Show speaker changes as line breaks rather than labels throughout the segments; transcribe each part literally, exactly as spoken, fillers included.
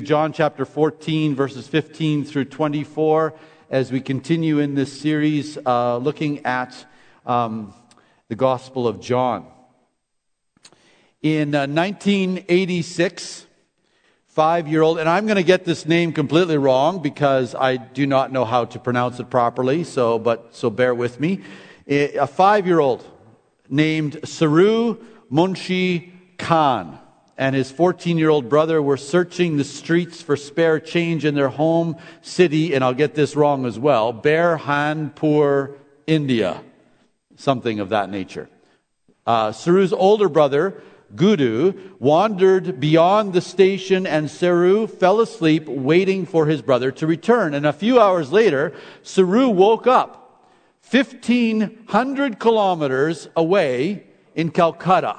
John chapter fourteen, verses fifteen through twenty-four, as we continue in this series uh, looking at um, the Gospel of John. In uh, nineteen eighty-six, five-year-old, and I'm going to get this name completely wrong because I do not know how to pronounce it properly, so but so bear with me. A five-year-old named Saru Munshi Khan and his fourteen-year-old brother were searching the streets for spare change in their home city, and I'll get this wrong as well, Berhanpur, India, something of that nature. Uh, Saru's older brother, Gudu, wandered beyond the station, and Saru fell asleep waiting for his brother to return. And a few hours later, Saru woke up fifteen hundred kilometers away in Calcutta,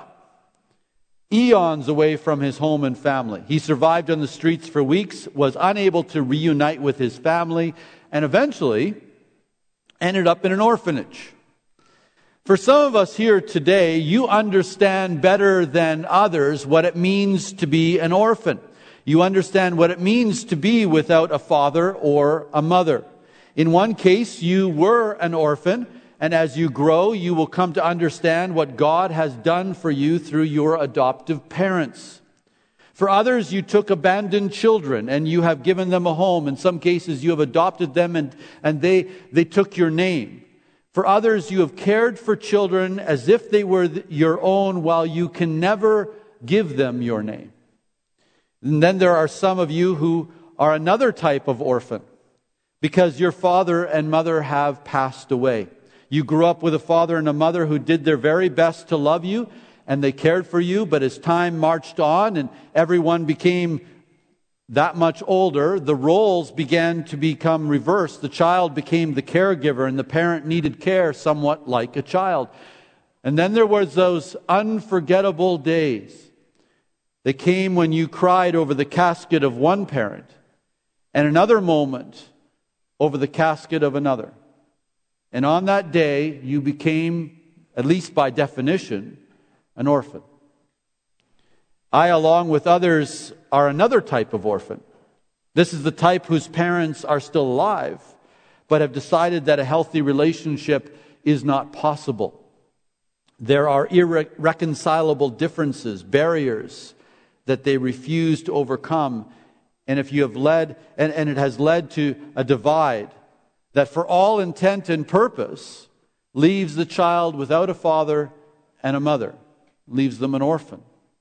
eons away from his home and family. He survived on the streets for weeks, was unable to reunite with his family, and eventually ended up in an orphanage. For some of us here today, you understand better than others what it means to be an orphan. You understand what it means to be without a father or a mother. In one case, you were an orphan, and as you grow, you will come to understand what God has done for you through your adoptive parents. For others, you took abandoned children and you have given them a home. In some cases, you have adopted them and, and they, they took your name. For others, you have cared for children as if they were your own while you can never give them your name. And then there are some of you who are another type of orphan because your father and mother have passed away. You grew up with a father and a mother who did their very best to love you, and they cared for you, but as time marched on and everyone became that much older, the roles began to become reversed. The child became the caregiver, and the parent needed care somewhat like a child. And then there was those unforgettable days. They came when you cried over the casket of one parent, and another moment over the casket of another. And on that day, you became, at least by definition, an orphan. I, along with others, are another type of orphan. This is the type whose parents are still alive, but have decided that a healthy relationship is not possible. There are irreconcilable differences, barriers that they refuse to overcome. And if you have led, and, and it has led to a divide that for all intent and purpose leaves the child without a father and a mother, leaves them an orphan.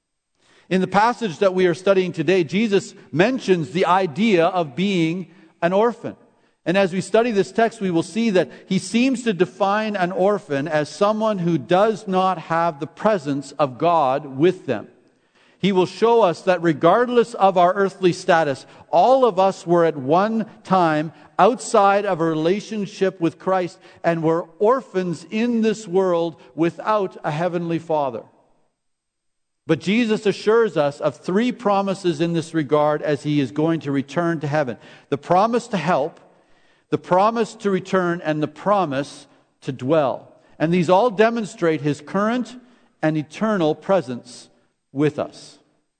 In the passage that we are studying today, Jesus mentions the idea of being an orphan. And as we study this text, we will see that he seems to define an orphan as someone who does not have the presence of God with them. He will show us that regardless of our earthly status, all of us were at one time outside of a relationship with Christ and were orphans in this world without a heavenly Father. But Jesus assures us of three promises in this regard as he is going to return to heaven. The promise to help, the promise to return, and the promise to dwell. And these all demonstrate his current and eternal presence with us.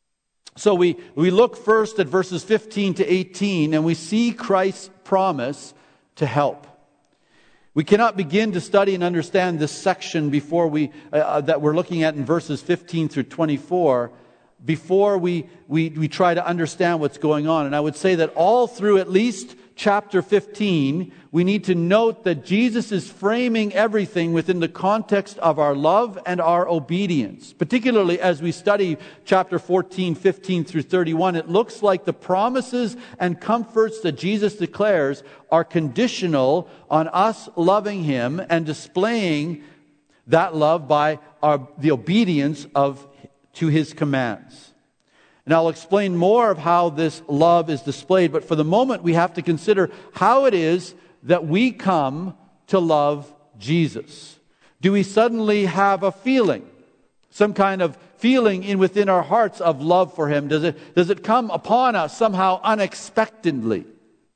So we, we look first at verses fifteen to eighteen, and we see Christ's promise to help. We cannot begin to study and understand this section before we uh, that we're looking at in verses fifteen through twenty-four before we, we we try to understand what's going on. And I would say that all through at least chapter fifteen, we need to note that Jesus is framing everything within the context of our love and our obedience. Particularly as we study chapter fourteen, fifteen through thirty-one, it looks like the promises and comforts that Jesus declares are conditional on us loving him and displaying that love by our, the obedience of to his commands. And I'll explain more of how this love is displayed, but for the moment we have to consider how it is that we come to love Jesus. Do we suddenly have a feeling, some kind of feeling in within our hearts of love for him? Does it, does it come upon us somehow unexpectedly?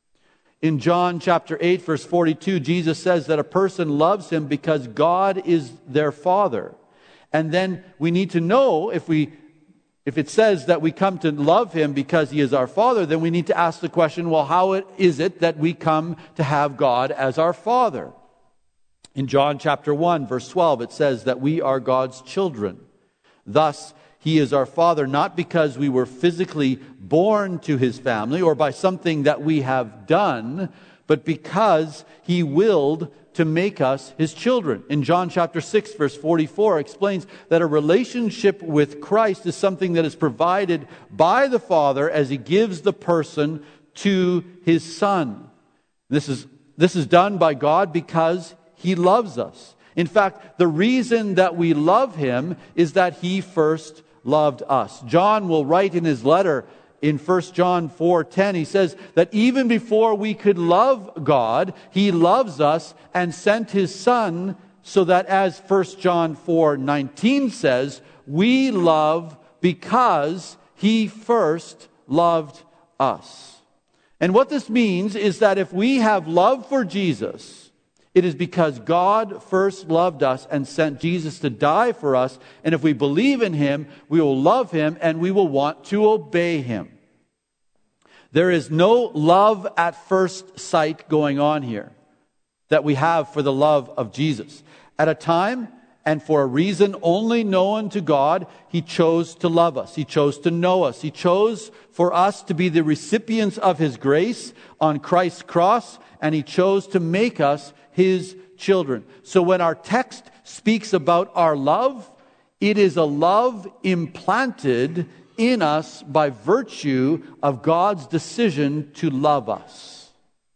In John chapter eight, verse forty-two, Jesus says that a person loves him because God is their Father. And then we need to know, if we If it says that we come to love him because he is our Father, then we need to ask the question, well, how it, is it that we come to have God as our Father? In John chapter one, verse twelve, it says that we are God's children. Thus, he is our Father, not because we were physically born to his family or by something that we have done, but because he willed to make us his children. In John chapter six, verse forty-four, explains that a relationship with Christ is something that is provided by the Father as he gives the person to his Son. This is, this is done by God because he loves us. In fact, the reason that we love him is that he first loved us. John will write in his letter in First John four ten, he says that even before we could love God, he loves us and sent his Son so that, as First John four nineteen says, we love because he first loved us. And what this means is that if we have love for Jesus, it is because God first loved us and sent Jesus to die for us. And if we believe in him, we will love him and we will want to obey him. There is no love at first sight going on here that we have for the love of Jesus. At a time and for a reason only known to God, he chose to love us. He chose to know us. He chose for us to be the recipients of his grace on Christ's cross, and he chose to make us his children. So when our text speaks about our love, it is a love implanted in us by virtue of God's decision to love us.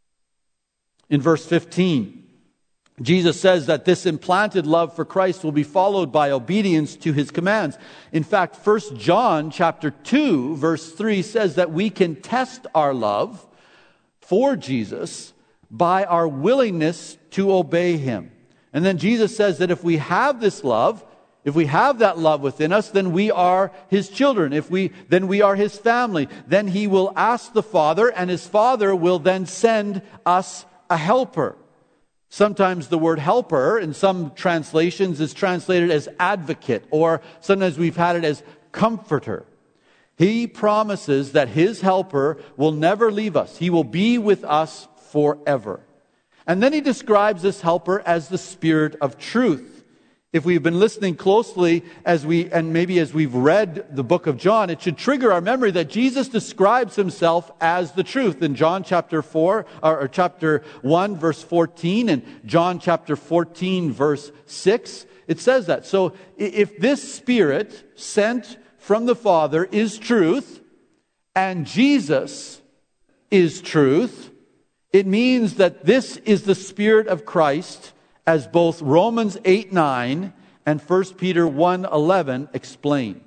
In verse fifteen, Jesus says that this implanted love for Christ will be followed by obedience to his commands. In fact, First John chapter two, verse three says that we can test our love for Jesus by our willingness to obey him. And then Jesus says that if we have this love, if we have that love within us, then we are his children. If we, then we are his family. Then he will ask the Father, and his Father will then send us a helper. Sometimes the word helper in some translations is translated as advocate, or sometimes we've had it as comforter. He promises that his helper will never leave us. He will be with us forever. And then he describes this helper as the Spirit of truth. If we've been listening closely as we, and maybe as we've read the book of John, it should trigger our memory that Jesus describes himself as the truth. In John chapter four, or, or chapter one, verse fourteen, and John chapter fourteen, verse six, it says that. So if this Spirit sent from the Father is truth, and Jesus is truth, it means that this is the Spirit of Christ, as both Romans eight nine and First Peter one eleven explain.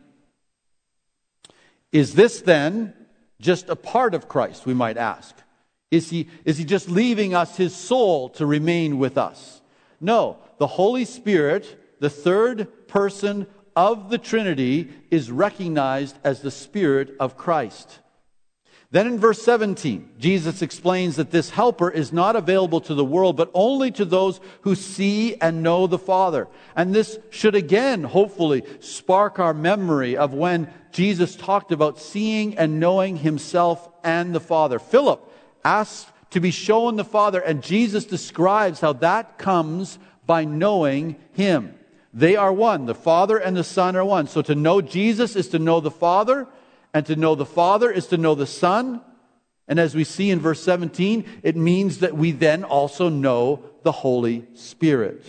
Is this then just a part of Christ, we might ask? Is he, is he just leaving us his soul to remain with us? No, the Holy Spirit, the third person of the Trinity, is recognized as the Spirit of Christ. Then in verse seventeen, Jesus explains that this helper is not available to the world, but only to those who see and know the Father. And this should again, hopefully, spark our memory of when Jesus talked about seeing and knowing himself and the Father. Philip asked to be shown the Father, and Jesus describes how that comes by knowing him. They are one. The Father and the Son are one. So to know Jesus is to know the Father, and to know the Father is to know the Son. And as we see in verse seventeen, it means that we then also know the Holy Spirit.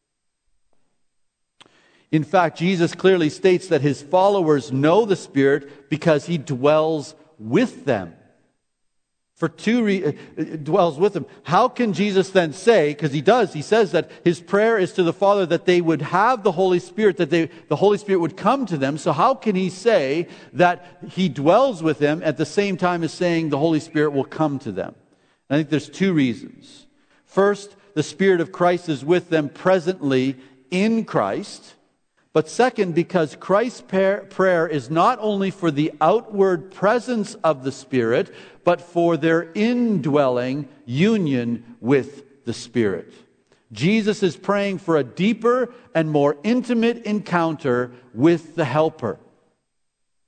In fact, Jesus clearly states that his followers know the Spirit because he dwells with them. For two re- dwells with them. How can Jesus then say, because he does, he says that his prayer is to the Father that they would have the Holy Spirit, that they, the Holy Spirit would come to them. So how can he say that he dwells with them at the same time as saying the Holy Spirit will come to them? I think there's two reasons. First, the Spirit of Christ is with them presently in Christ. But second, because Christ's prayer is not only for the outward presence of the Spirit, but for their indwelling union with the Spirit. Jesus is praying for a deeper and more intimate encounter with the Helper.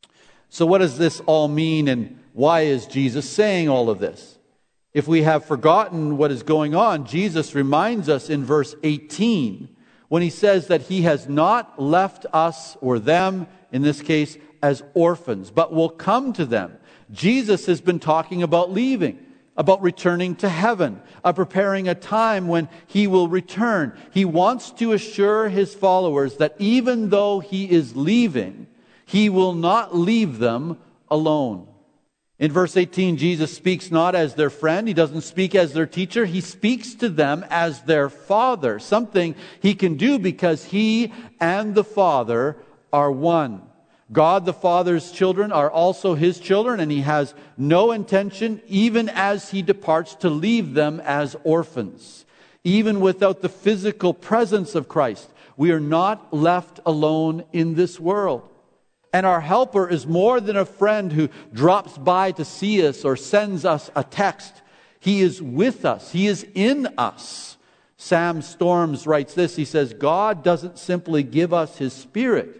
So what does this all mean, and why is Jesus saying all of this? If we have forgotten what is going on, Jesus reminds us in verse eighteen when he says that he has not left us or them, in this case, as orphans, but will come to them. Jesus has been talking about leaving, about returning to heaven, of preparing a time when he will return. He wants to assure his followers that even though he is leaving, he will not leave them alone. In verse eighteen, Jesus speaks not as their friend. He doesn't speak as their teacher. He speaks to them as their Father, something he can do because he and the Father are one. God the Father's children are also his children, and he has no intention, even as he departs, to leave them as orphans. Even without the physical presence of Christ, we are not left alone in this world. And our helper is more than a friend who drops by to see us or sends us a text. He is with us. He is in us. Sam Storms writes this. He says, God doesn't simply give us his Spirit.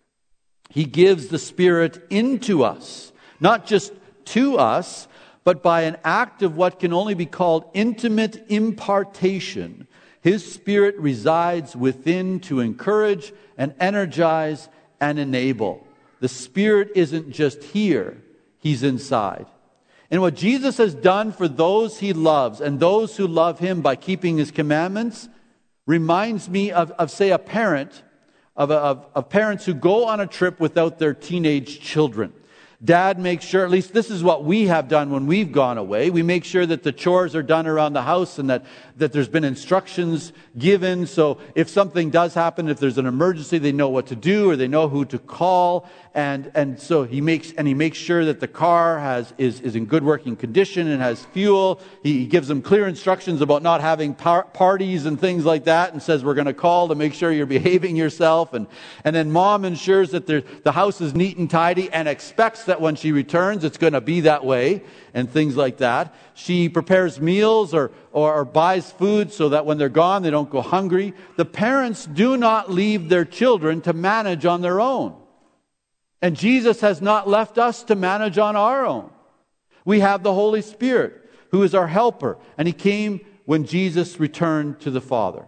He gives the Spirit into us, not just to us, but by an act of what can only be called intimate impartation. His Spirit resides within to encourage and energize and enable. The Spirit isn't just here, he's inside. And what Jesus has done for those he loves and those who love him by keeping his commandments reminds me of, of say, a parent, of, of, of parents who go on a trip without their teenage children. Dad makes sure, at least this is what we have done when we've gone away. We make sure that the chores are done around the house and that, that there's been instructions given. So if something does happen, if there's an emergency, they know what to do or they know who to call. And, and so he makes, and he makes sure that the car has, is, is in good working condition and has fuel. He, he gives them clear instructions about not having par- parties and things like that, and says, we're going to call to make sure you're behaving yourself. And, and then mom ensures that there, the house is neat and tidy and expects that when she returns, it's going to be that way, and things like that. She prepares meals or, or, or buys food so that when they're gone, they don't go hungry. The parents do not leave their children to manage on their own. And Jesus has not left us to manage on our own. We have the Holy Spirit, who is our helper, and he came when Jesus returned to the Father.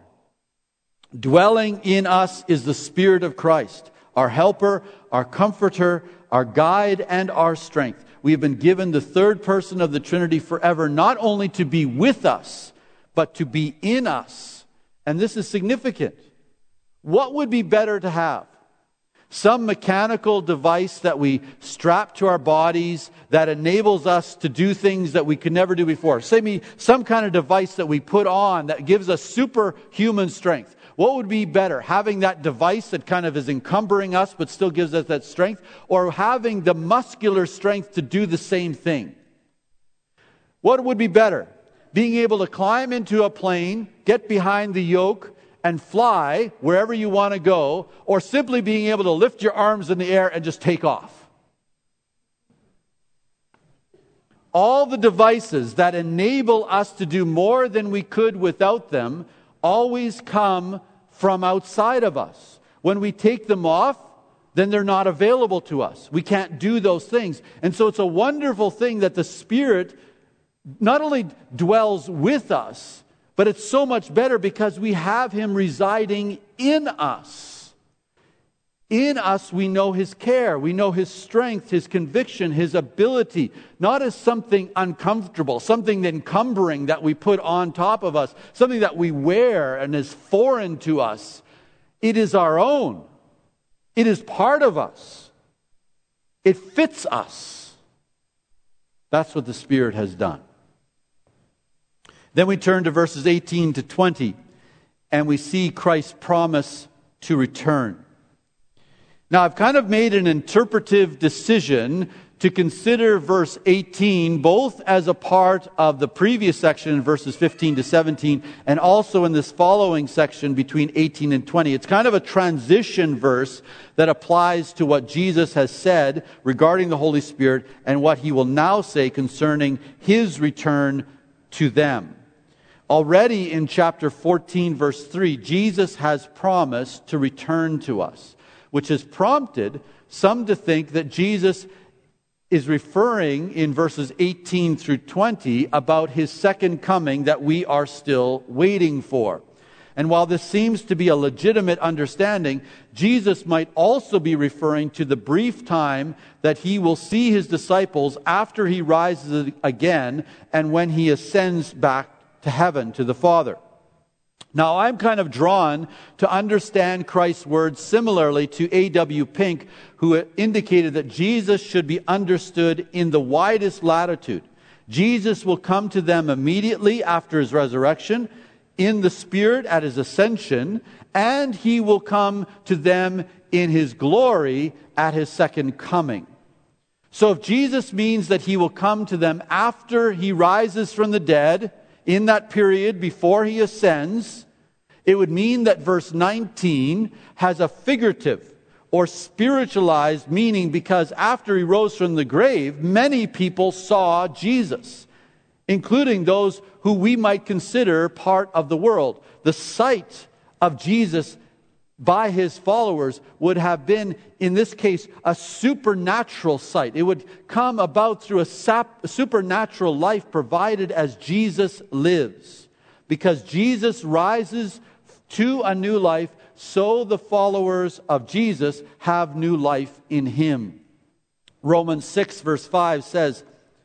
Dwelling in us is the Spirit of Christ, our helper, our comforter, our guide, and our strength. We have been given the third person of the Trinity forever, not only to be with us, but to be in us. And this is significant. What would be better to have? Some mechanical device that we strap to our bodies that enables us to do things that we could never do before. Say me, some kind of device that we put on that gives us superhuman strength. What would be better? Having that device that kind of is encumbering us but still gives us that strength, or having the muscular strength to do the same thing? What would be better? Being able to climb into a plane, get behind the yoke, and fly wherever you want to go, or simply being able to lift your arms in the air and just take off? All the devices that enable us to do more than we could without them always come from outside of us. When we take them off, then they're not available to us. We can't do those things. And so it's a wonderful thing that the Spirit not only dwells with us, but it's so much better because we have him residing in us. In us we know his care, we know his strength, his conviction, his ability, not as something uncomfortable, something encumbering that we put on top of us, something that we wear and is foreign to us. It is our own. It is part of us. It fits us. That's what the Spirit has done. Then we turn to verses eighteen to twenty, and we see Christ's promise to return. Now, I've kind of made an interpretive decision to consider verse eighteen both as a part of the previous section in verses fifteen to seventeen, and also in this following section between eighteen and twenty. It's kind of a transition verse that applies to what Jesus has said regarding the Holy Spirit and what he will now say concerning his return to them. Already in chapter fourteen, verse three, Jesus has promised to return to us, which has prompted some to think that Jesus is referring in verses eighteen through twenty about his second coming that we are still waiting for. And while this seems to be a legitimate understanding, Jesus might also be referring to the brief time that he will see his disciples after he rises again and when he ascends back to heaven, to the Father. Now, I'm kind of drawn to understand Christ's words similarly to A W Pink, who indicated that Jesus should be understood in the widest latitude. Jesus will come to them immediately after his resurrection, in the Spirit at his ascension, and he will come to them in his glory at his second coming. So if Jesus means that he will come to them after he rises from the dead, in that period before he ascends, it would mean that verse nineteen has a figurative or spiritualized meaning, because after he rose from the grave, many people saw Jesus, including those who we might consider part of the world. The sight of Jesus by his followers would have been, in this case, a supernatural sight. It would come about through a sap- supernatural life provided as Jesus lives. Because Jesus rises to a new life, so the followers of Jesus have new life in him. Romans six verse five says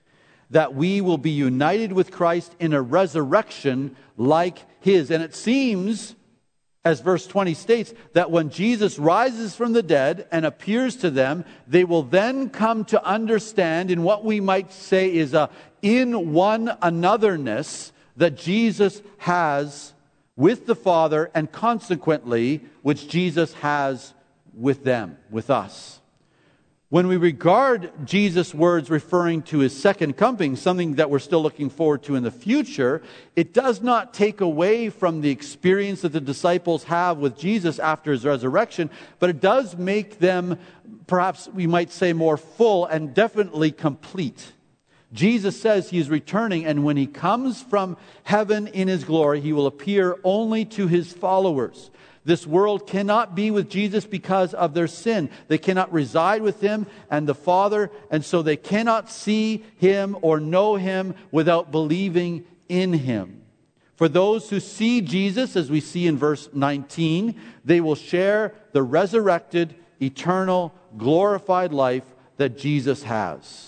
that we will be united with Christ in a resurrection like his. And it seems, as verse twenty states, that when Jesus rises from the dead and appears to them, they will then come to understand in what we might say is a in one anotherness that Jesus has with the Father, and consequently, which Jesus has with them, with us. When we regard Jesus' words referring to his second coming, something that we're still looking forward to in the future, it does not take away from the experience that the disciples have with Jesus after his resurrection, but it does make them, perhaps we might say, more full and definitely complete. Jesus says he is returning, and when he comes from heaven in his glory, he will appear only to his followers. This world cannot be with Jesus because of their sin. They cannot reside with him and the Father, and so they cannot see him or know him without believing in him. For those who see Jesus, as we see in verse nineteen, they will share the resurrected, eternal, glorified life that Jesus has.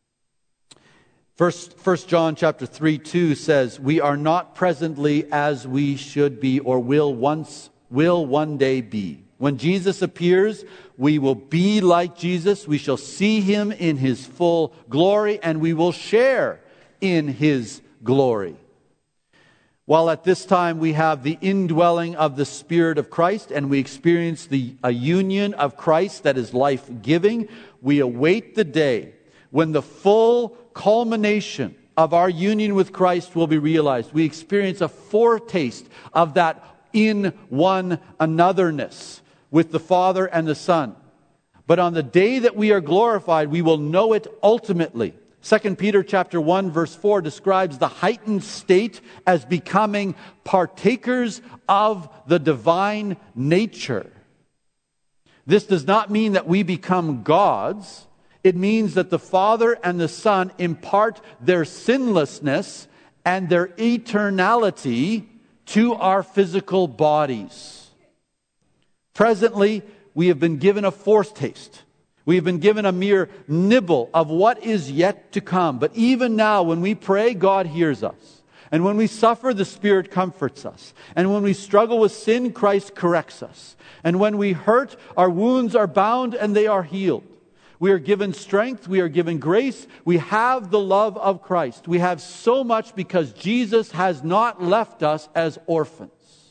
First, First John chapter three two says, "We are not presently as we should be or will once will one day be." When Jesus appears, we will be like Jesus. We shall see him in his full glory, and we will share in his glory. While at this time we have the indwelling of the Spirit of Christ, and we experience the a union of Christ that is life-giving, we await the day when the full culmination of our union with Christ will be realized. We experience a foretaste of that in one anotherness with the Father and the Son. But on the day that we are glorified, we will know it ultimately. Second Peter chapter one verse four describes the heightened state as becoming partakers of the divine nature. This does not mean that we become gods. It means that the Father and the Son impart their sinlessness and their eternality to our physical bodies. Presently, we have been given a foretaste. We have been given a mere nibble of what is yet to come. But even now, when we pray, God hears us. And when we suffer, the Spirit comforts us. And when we struggle with sin, Christ corrects us. And when we hurt, our wounds are bound and they are healed. We are given strength. We are given grace. We have the love of Christ. We have so much because Jesus has not left us as orphans.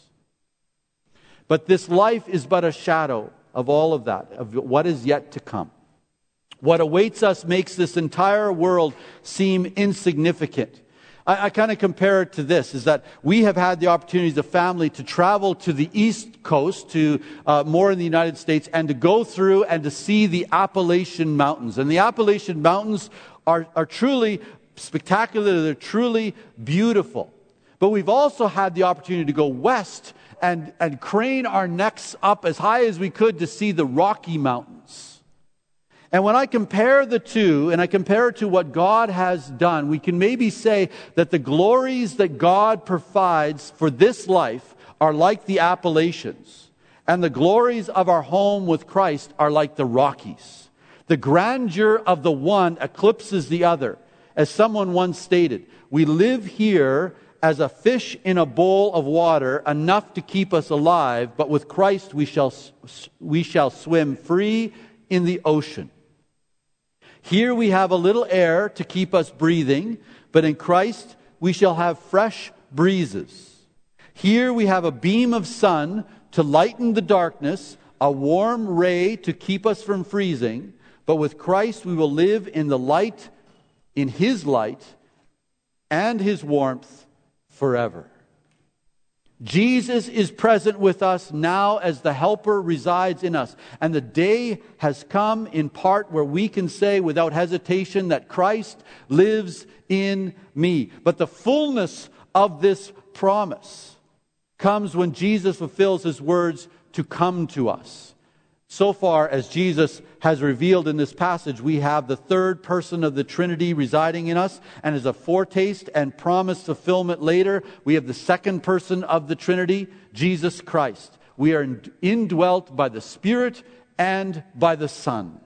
But this life is but a shadow of all of that, of what is yet to come. What awaits us makes this entire world seem insignificant. I, I kind of compare it to this, is that we have had the opportunity as a family to travel to the East Coast, to uh, more in the United States, and to go through and to see the Appalachian Mountains. And the Appalachian Mountains are, are truly spectacular. They're truly beautiful. But we've also had the opportunity to go west and, and crane our necks up as high as we could to see the Rocky Mountains. And when I compare the two, and I compare it to what God has done, we can maybe say that the glories that God provides for this life are like the Appalachians, and the glories of our home with Christ are like the Rockies. The grandeur of the one eclipses the other. As someone once stated, we live here as a fish in a bowl of water, enough to keep us alive, but with Christ we shall, we shall swim free in the ocean. Here we have a little air to keep us breathing, but in Christ we shall have fresh breezes. Here we have a beam of sun to lighten the darkness, a warm ray to keep us from freezing, but with Christ we will live in the light, in His light, and His warmth forever. Jesus is present with us now as the Helper resides in us. And the day has come in part where we can say without hesitation that Christ lives in me. But the fullness of this promise comes when Jesus fulfills His words to come to us. So far as Jesus has revealed in this passage, we have the third person of the Trinity residing in us, and as a foretaste and promised fulfillment later, we have the second person of the Trinity, Jesus Christ. We are indwelt by the Spirit and by the Son.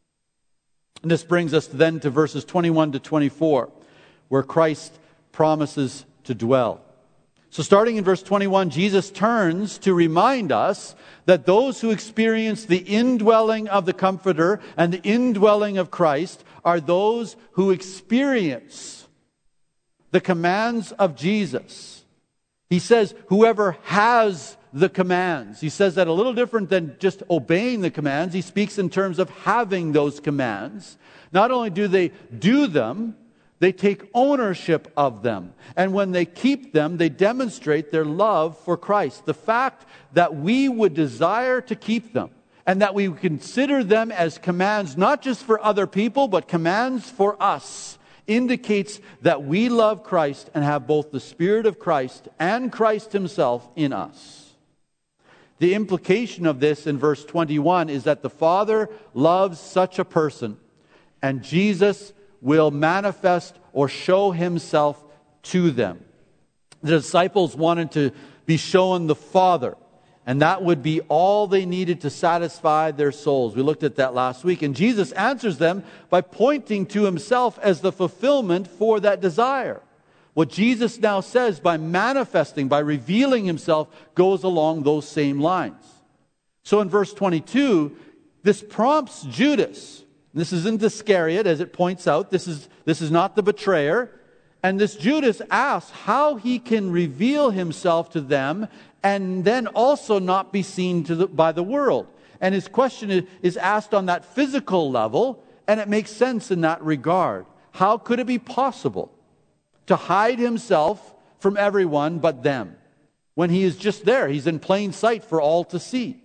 And this brings us then to verses twenty-one to twenty-four, where Christ promises to dwell. So starting in verse twenty-one, Jesus turns to remind us that those who experience the indwelling of the Comforter and the indwelling of Christ are those who experience the commands of Jesus. He says, whoever has the commands. He says that a little different than just obeying the commands. He speaks in terms of having those commands. Not only do they do them, they take ownership of them. And when they keep them, they demonstrate their love for Christ. The fact that we would desire to keep them and that we consider them as commands, not just for other people, but commands for us, indicates that we love Christ and have both the Spirit of Christ and Christ Himself in us. The implication of this in verse twenty-one is that the Father loves such a person, and Jesus will manifest or show Himself to them. The disciples wanted to be shown the Father, and that would be all they needed to satisfy their souls. We looked at that last week, and Jesus answers them by pointing to Himself as the fulfillment for that desire. What Jesus now says by manifesting, by revealing Himself, goes along those same lines. So in verse twenty-two, this prompts Judas. This isn't Iscariot, as it points out. This is, this is not the betrayer. And this Judas asks how he can reveal himself to them and then also not be seen to the, by the world. And his question is, is asked on that physical level, and it makes sense in that regard. How could it be possible to hide himself from everyone but them when he is just there? He's in plain sight for all to see.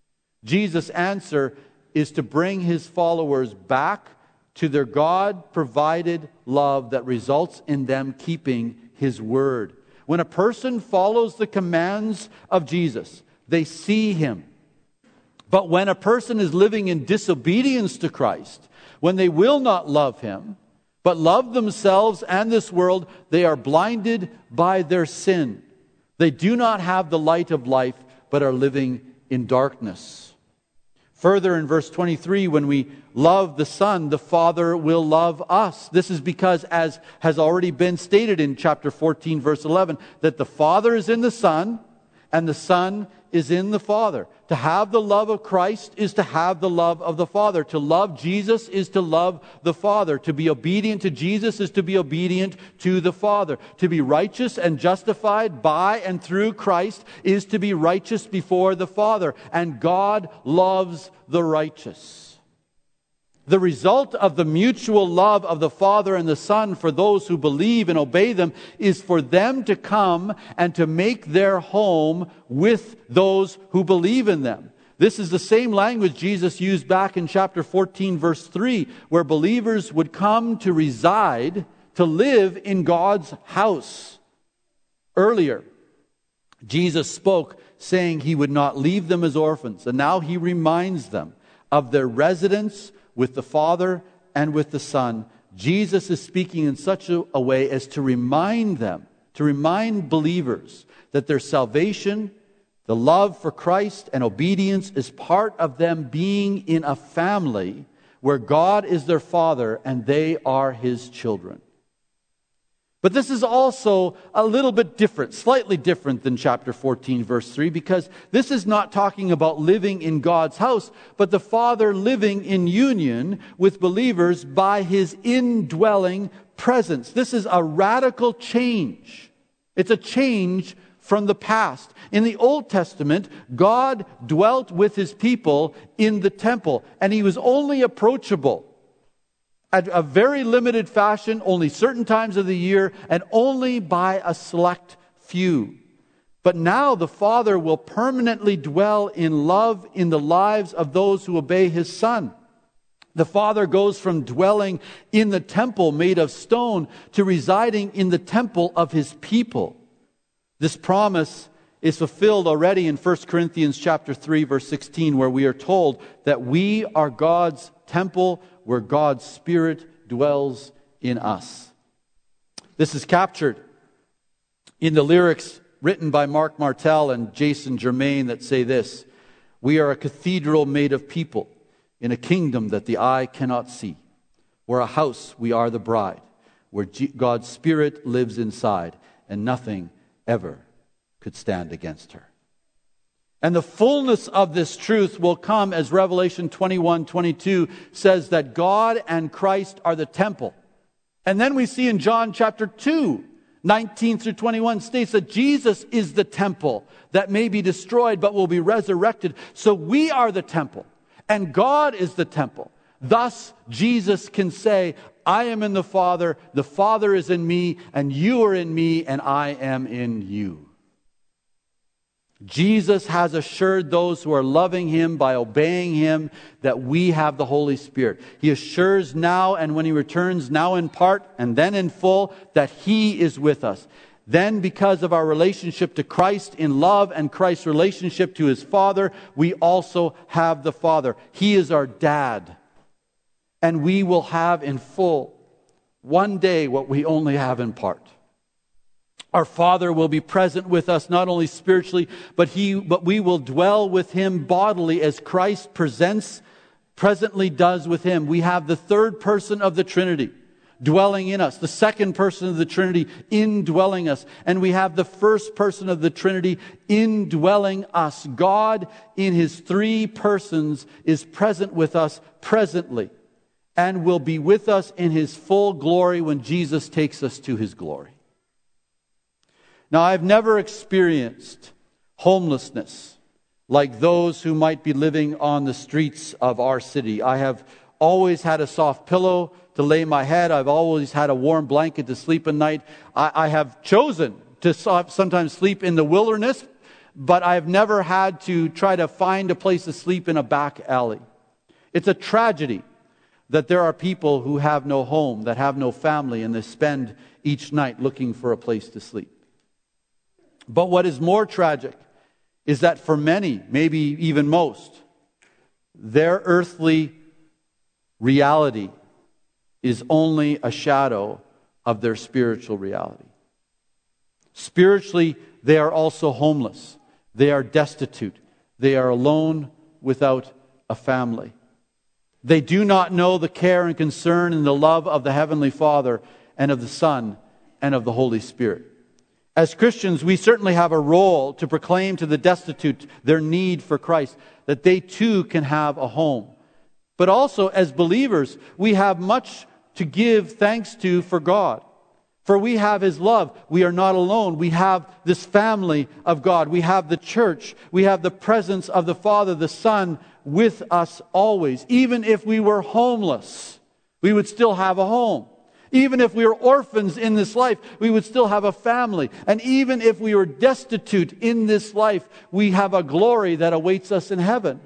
Jesus' answer is to bring His followers back to their God-provided love that results in them keeping His word. When a person follows the commands of Jesus, they see Him. But when a person is living in disobedience to Christ, when they will not love Him, but love themselves and this world, they are blinded by their sin. They do not have the light of life, but are living in darkness. Further in verse twenty-three, when we love the Son, the Father will love us. This is because, as has already been stated in chapter fourteen, verse eleven, that the Father is in the Son and the Son is in the Father. To have the love of Christ is to have the love of the Father. To love Jesus is to love the Father. To be obedient to Jesus is to be obedient to the Father. To be righteous and justified by and through Christ is to be righteous before the Father. And God loves the righteous. The result of the mutual love of the Father and the Son for those who believe and obey them is for them to come and to make their home with those who believe in them. This is the same language Jesus used back in chapter fourteen, verse three, where believers would come to reside, to live in God's house. Earlier, Jesus spoke saying He would not leave them as orphans, and now He reminds them of their residence with the Father and with the Son. Jesus is speaking in such a, a way as to remind them, to remind believers that their salvation, the love for Christ and obedience is part of them being in a family where God is their Father and they are His children. But this is also a little bit different, slightly different than chapter fourteen, verse three, because this is not talking about living in God's house, but the Father living in union with believers by His indwelling presence. This is a radical change. It's a change from the past. In the Old Testament, God dwelt with His people in the temple, and He was only approachable at a very limited fashion, only certain times of the year, and only by a select few. But now the Father will permanently dwell in love in the lives of those who obey His Son. The Father goes from dwelling in the temple made of stone to residing in the temple of His people. This promise is fulfilled already in First Corinthians chapter three, verse sixteen, where we are told that we are God's temple, where God's Spirit dwells in us. This is captured in the lyrics written by Mark Martel and Jason Germain that say this: "We are a cathedral made of people in a kingdom that the eye cannot see. We're a house, we are the bride, where G- God's Spirit lives inside, and nothing ever could stand against her." And the fullness of this truth will come as Revelation twenty-one twenty-two says that God and Christ are the temple. And then we see in John chapter two, nineteen through twenty-one states that Jesus is the temple that may be destroyed but will be resurrected. So we are the temple and God is the temple. Thus Jesus can say, "I am in the Father, the Father is in me, and you are in me, and I am in you." Jesus has assured those who are loving Him by obeying Him that we have the Holy Spirit. He assures now, and when He returns, now in part and then in full, that He is with us. Then, because of our relationship to Christ in love and Christ's relationship to His Father, we also have the Father. He is our dad. And we will have in full one day what we only have in part. Our Father will be present with us not only spiritually, but he but we will dwell with Him bodily as Christ presents presently does with Him. We have the third person of the Trinity dwelling in us, the second person of the Trinity indwelling us, and we have the first person of the Trinity indwelling us. God in His three persons is present with us presently and will be with us in His full glory when Jesus takes us to His glory. Now, I've never experienced homelessness like those who might be living on the streets of our city. I have always had a soft pillow to lay my head. I've always had a warm blanket to sleep at night. I, I have chosen to sometimes sleep in the wilderness, but I've never had to try to find a place to sleep in a back alley. It's a tragedy that there are people who have no home, that have no family, and they spend each night looking for a place to sleep. But what is more tragic is that for many, maybe even most, their earthly reality is only a shadow of their spiritual reality. Spiritually, they are also homeless. They are destitute. They are alone without a family. They do not know the care and concern and the love of the Heavenly Father and of the Son and of the Holy Spirit. As Christians, we certainly have a role to proclaim to the destitute their need for Christ, that they too can have a home. But also, as believers, we have much to give thanks to for God. For we have His love. We are not alone. We have this family of God. We have the church. We have the presence of the Father, the Son, with us always. Even if we were homeless, we would still have a home. Even if we were orphans in this life, we would still have a family. And even if we were destitute in this life, we have a glory that awaits us in heaven.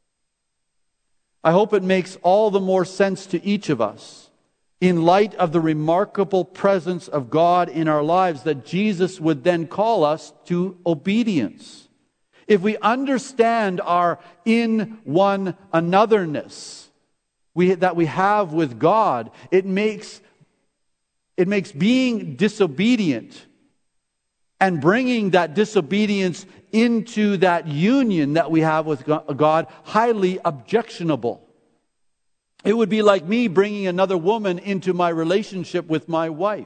I hope it makes all the more sense to each of us, in light of the remarkable presence of God in our lives, that Jesus would then call us to obedience. If we understand our in one anotherness, we, that we have with God, it makes, it makes being disobedient and bringing that disobedience into that union that we have with God highly objectionable. It would be like me bringing another woman into my relationship with my wife.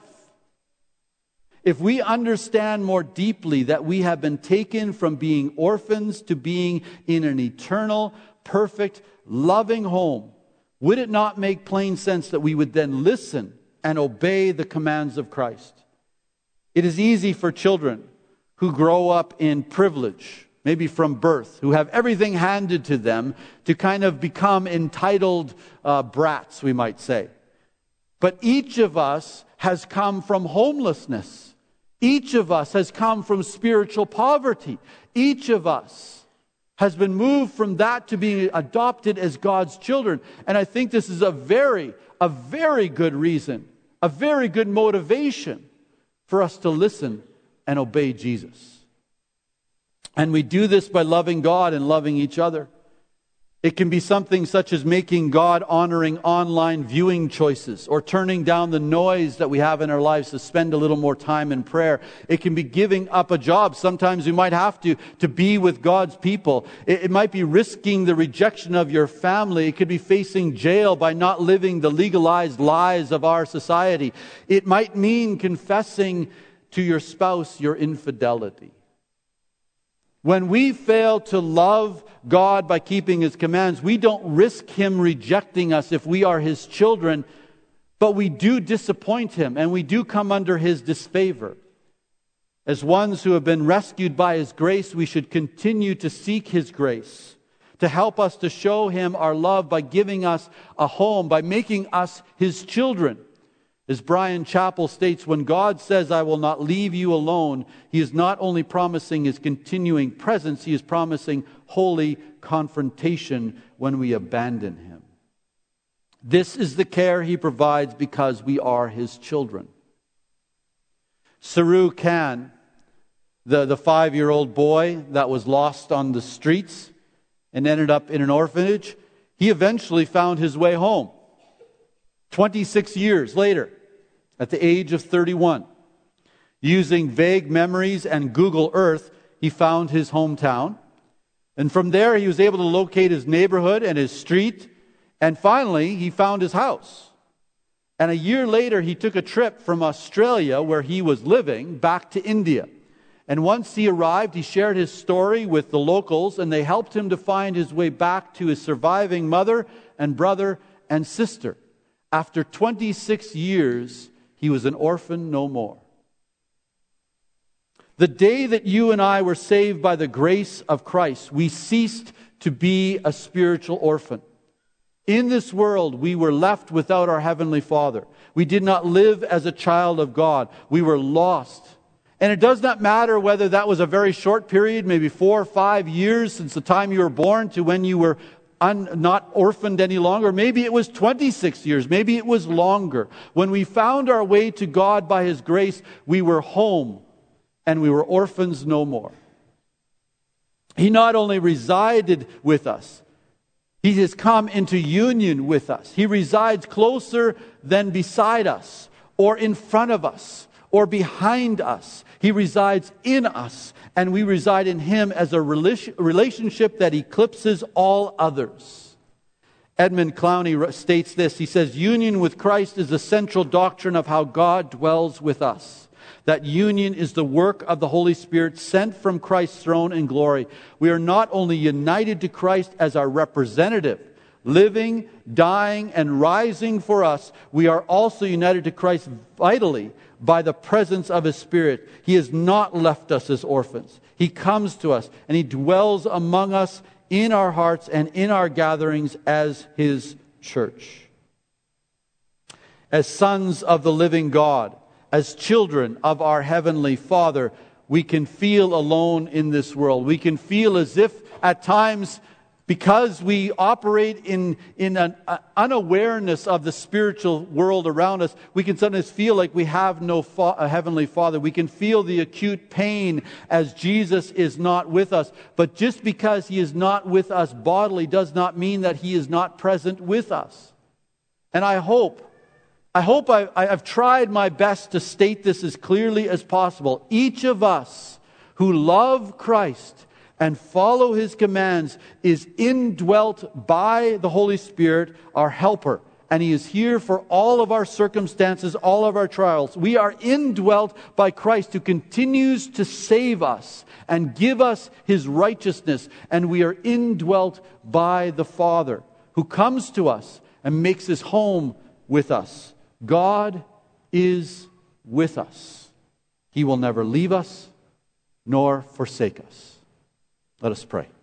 If we understand more deeply that we have been taken from being orphans to being in an eternal, perfect, loving home, would it not make plain sense that we would then listen and obey the commands of Christ? It is easy for children who grow up in privilege, maybe from birth, who have everything handed to them, to kind of become entitled uh, brats, we might say. But each of us has come from homelessness. Each of us has come from spiritual poverty. Each of us has been moved from that to being adopted as God's children. And I think this is a very, a very good reason, a very good motivation for us to listen and obey Jesus. And we do this by loving God and loving each other. It can be something such as making God-honoring online viewing choices, or turning down the noise that we have in our lives to spend a little more time in prayer. It can be giving up a job. Sometimes we might have to, to be with God's people. It, it might be risking the rejection of your family. It could be facing jail by not living the legalized lies of our society. It might mean confessing to your spouse your infidelity. When we fail to love God by keeping His commands, we don't risk Him rejecting us if we are His children, but we do disappoint Him and we do come under His disfavor. As ones who have been rescued by His grace, we should continue to seek His grace to help us to show Him our love by giving us a home, by making us His children. As Brian Chappell states, when God says, "I will not leave you alone," He is not only promising His continuing presence, He is promising holy confrontation when we abandon Him. This is the care He provides because we are His children. Saru Khan, the, the five-year-old boy that was lost on the streets and ended up in an orphanage, he eventually found his way home. twenty-six years later, at the age of thirty-one, using vague memories and Google Earth, he found his hometown. And from there, he was able to locate his neighborhood and his street. And finally, he found his house. And a year later, he took a trip from Australia, where he was living, back to India. And once he arrived, he shared his story with the locals, and they helped him to find his way back to his surviving mother and brother and sister. After twenty-six years, he was an orphan no more. The day that you and I were saved by the grace of Christ, we ceased to be a spiritual orphan. In this world, we were left without our Heavenly Father. We did not live as a child of God. We were lost. And it does not matter whether that was a very short period, maybe four or five years since the time you were born to when you were un, not orphaned any longer. Maybe it was twenty-six years. Maybe it was longer. When we found our way to God by His grace, we were home and we were orphans no more. He not only resided with us, He has come into union with us. He resides closer than beside us, or in front of us, or behind us. He resides in us, and we reside in Him as a relationship that eclipses all others. Edmund Clowney states this. He says, "Union with Christ is the central doctrine of how God dwells with us. That union is the work of the Holy Spirit sent from Christ's throne in glory. We are not only united to Christ as our representative, living, dying, and rising for us, we are also united to Christ vitally by the presence of His Spirit. He has not left us as orphans. He comes to us, and He dwells among us in our hearts and in our gatherings as His church." As sons of the living God, as children of our Heavenly Father, we can feel alone in this world. We can feel as if at times, because we operate in, in an uh, unawareness of the spiritual world around us, we can sometimes feel like we have no fa- a Heavenly Father. We can feel the acute pain as Jesus is not with us. But just because He is not with us bodily does not mean that He is not present with us. And I hope, I hope I, I've tried my best to state this as clearly as possible. Each of us who love Christ and follow His commands is indwelt by the Holy Spirit, our helper. And He is here for all of our circumstances, all of our trials. We are indwelt by Christ, who continues to save us and give us His righteousness. And we are indwelt by the Father, who comes to us and makes His home with us. God is with us. He will never leave us nor forsake us. Let us pray.